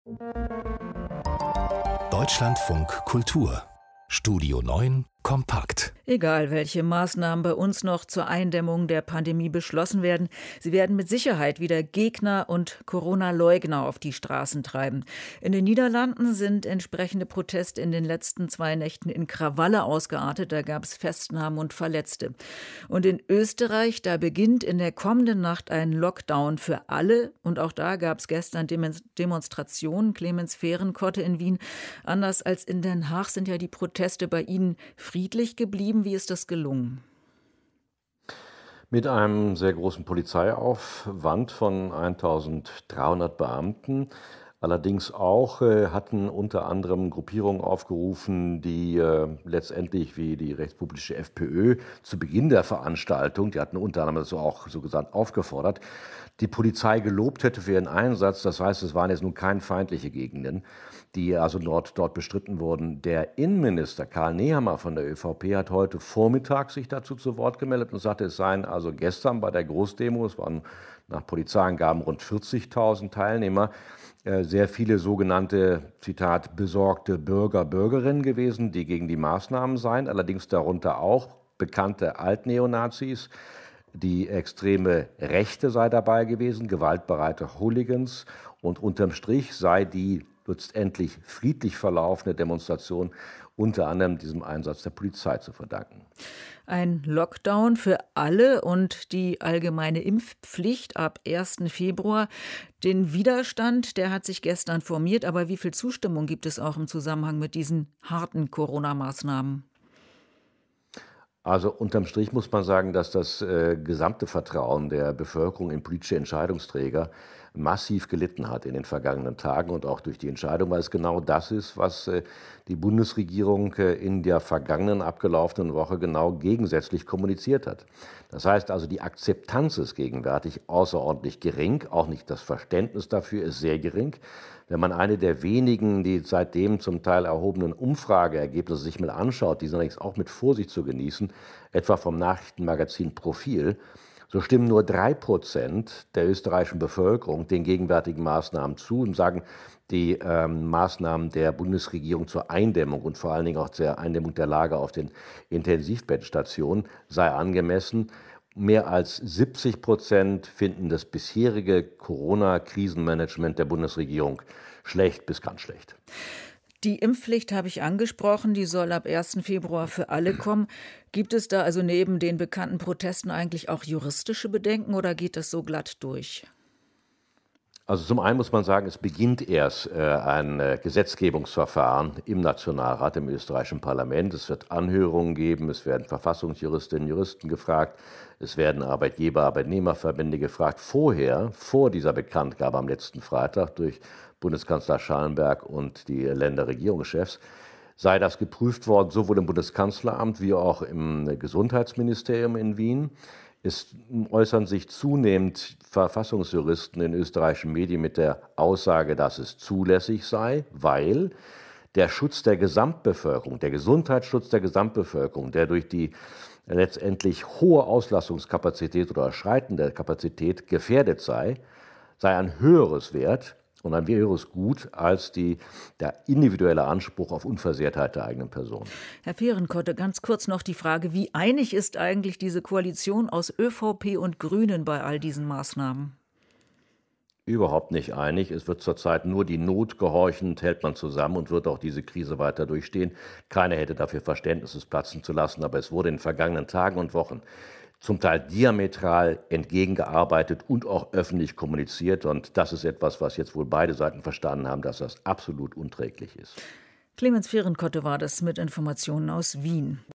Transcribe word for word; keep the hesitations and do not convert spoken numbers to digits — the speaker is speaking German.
Deutschlandfunk Kultur Studio neun kompakt. Egal, welche Maßnahmen bei uns noch zur Eindämmung der Pandemie beschlossen werden, sie werden mit Sicherheit wieder Gegner und Corona-Leugner auf die Straßen treiben. In den Niederlanden sind entsprechende Proteste in den letzten zwei Nächten in Krawalle ausgeartet. Da gab es Festnahmen und Verletzte. Und in Österreich, da beginnt in der kommenden Nacht ein Lockdown für alle. Und auch da gab es gestern Demonstrationen. Clemens Fehrenkotte in Wien. Anders als in Den Haag sind ja die Proteste bei Ihnen friedlich geblieben. Wie ist das gelungen? Mit einem sehr großen Polizeiaufwand von eintausenddreihundert Beamten. Allerdings auch äh, hatten unter anderem Gruppierungen aufgerufen, die äh, letztendlich wie die rechtspublische FPÖ zu Beginn der Veranstaltung, die hatten unter anderem so auch so gesagt aufgefordert, die Polizei gelobt hätte für ihren Einsatz. Das heißt, es waren jetzt nun keine feindliche Gegenden, die also dort, dort bestritten wurden. Der Innenminister Karl Nehammer von der ÖVP hat heute Vormittag sich dazu zu Wort gemeldet und sagte, es seien also gestern bei der Großdemo, es waren nach Polizeiangaben rund vierzigtausend Teilnehmer, sehr viele sogenannte, Zitat, besorgte Bürger, Bürgerinnen gewesen, die gegen die Maßnahmen seien, allerdings darunter auch bekannte Altneonazis. Die extreme Rechte sei dabei gewesen, gewaltbereite Hooligans, und unterm Strich sei die letztendlich friedlich verlaufene Demonstration unter anderem diesem Einsatz der Polizei zu verdanken. Ein Lockdown für alle und die allgemeine Impfpflicht ab ersten Februar. Den Widerstand, der hat sich gestern formiert, aber wie viel Zustimmung gibt es auch im Zusammenhang mit diesen harten Corona-Maßnahmen? Also unterm Strich muss man sagen, dass das äh, gesamte Vertrauen der Bevölkerung in politische Entscheidungsträger massiv gelitten hat in den vergangenen Tagen und auch durch die Entscheidung, weil es genau das ist, was äh, die Bundesregierung äh, in der vergangenen abgelaufenen Woche genau gegensätzlich kommuniziert hat. Das heißt also, die Akzeptanz ist gegenwärtig außerordentlich gering, auch nicht das Verständnis dafür ist sehr gering. Wenn man eine der wenigen, die seitdem zum Teil erhobenen Umfrageergebnisse sich mal anschaut, die sind allerdings auch mit Vorsicht zu genießen, etwa vom Nachrichtenmagazin Profil, so stimmen nur drei Prozent der österreichischen Bevölkerung den gegenwärtigen Maßnahmen zu und sagen, die ähm, Maßnahmen der Bundesregierung zur Eindämmung und vor allen Dingen auch zur Eindämmung der Lage auf den Intensivbettstationen sei angemessen. Mehr als siebzig Prozent finden das bisherige Corona-Krisenmanagement der Bundesregierung schlecht bis ganz schlecht. Die Impfpflicht habe ich angesprochen, die soll ab ersten Februar für alle kommen. Gibt es da also neben den bekannten Protesten eigentlich auch juristische Bedenken oder geht das so glatt durch? Also zum einen muss man sagen, es beginnt erst äh, ein äh, Gesetzgebungsverfahren im Nationalrat, im österreichischen Parlament. Es wird Anhörungen geben, es werden Verfassungsjuristinnen und Juristen gefragt, es werden Arbeitgeber, Arbeitnehmerverbände gefragt. Vorher, vor dieser Bekanntgabe am letzten Freitag durch Bundeskanzler Schallenberg und die Länderregierungschefs, sei das geprüft worden, sowohl im Bundeskanzleramt wie auch im Gesundheitsministerium in Wien. Es äußern sich zunehmend Verfassungsjuristen in österreichischen Medien mit der Aussage, dass es zulässig sei, weil der Schutz der Gesamtbevölkerung, der Gesundheitsschutz der Gesamtbevölkerung, der durch die letztendlich hohe Auslastungskapazität oder Schreiten der Kapazität gefährdet sei, sei ein höheres Wert und ein höheres Gut als die, der individuelle Anspruch auf Unversehrtheit der eigenen Person. Herr Fehrenkotte, ganz kurz noch die Frage, wie einig ist eigentlich diese Koalition aus ÖVP und Grünen bei all diesen Maßnahmen? Überhaupt nicht einig. Es wird zurzeit nur die Not gehorchend, hält man zusammen und wird auch diese Krise weiter durchstehen. Keiner hätte dafür Verständnis, es platzen zu lassen, aber es wurde in den vergangenen Tagen und Wochen zum Teil diametral entgegengearbeitet und auch öffentlich kommuniziert. Und das ist etwas, was jetzt wohl beide Seiten verstanden haben, dass das absolut unträglich ist. Clemens Fehrenkotte war das mit Informationen aus Wien.